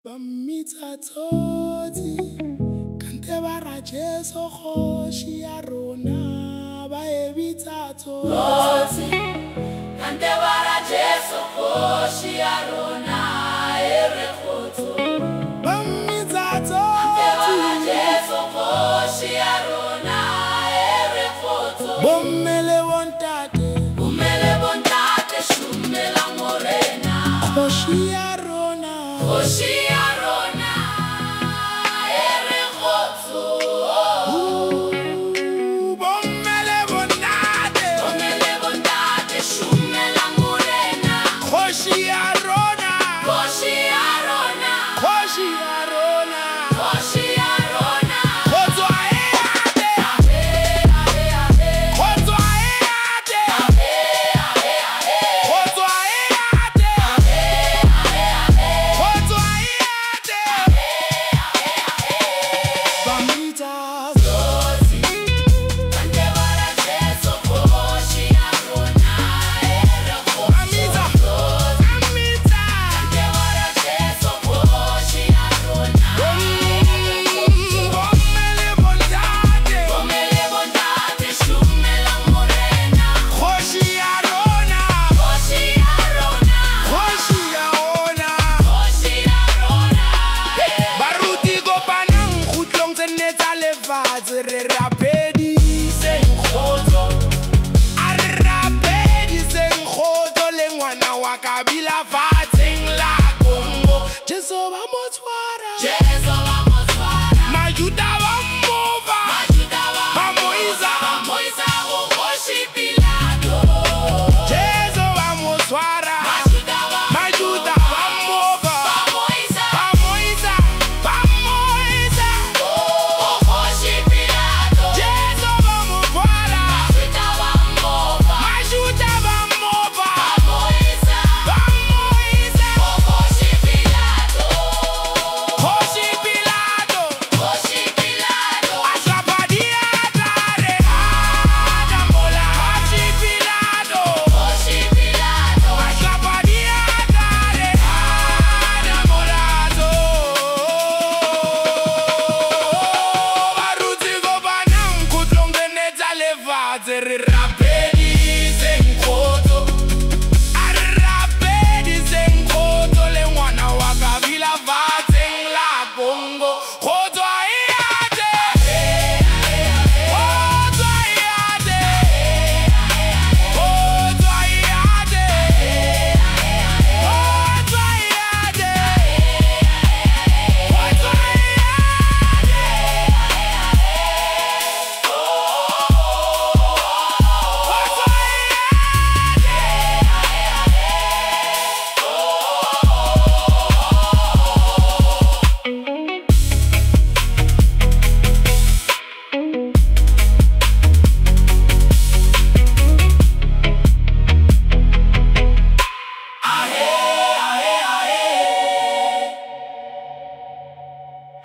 Bammitsa tsotsi kante ba ra Jesu kgoši ya rona ba ebitsa tsotsi kante ba ra Jesu kgoši ya rona e re kgotso. Bammitsa Kante ba ra tsotsi Jesu kgoši ya rona e re kgotso. bomme le bontate Shumela Morena kgoši ya rona kgoši ya rona e re kgotso. bomme le bontate Shumela Morena kgoši ya rona kgoši ya rona kgoši ya rona kgoši ya rona. go tswa e ate go tswa e ate go tswa e ate go tswa e ate Bammitsa Tsotsi kante ba ra Jesu kgoši ya rona e re kgotso. Bammitsa Bammitsa Kante ba ra Jesu kgoši ya rona bomme le bontate bomme le bontate Shumela Morena kgoši ya rona kgoši ya rona kgoši ya rona kgoši ya rona. baruti kopanang kgutlong tse nne tsa lefatshe re rapediseng kgotso a re rapediseng kgotso le ngwana wa kabila fatsheng la Kongo Jesu ba mo tshwara Jesu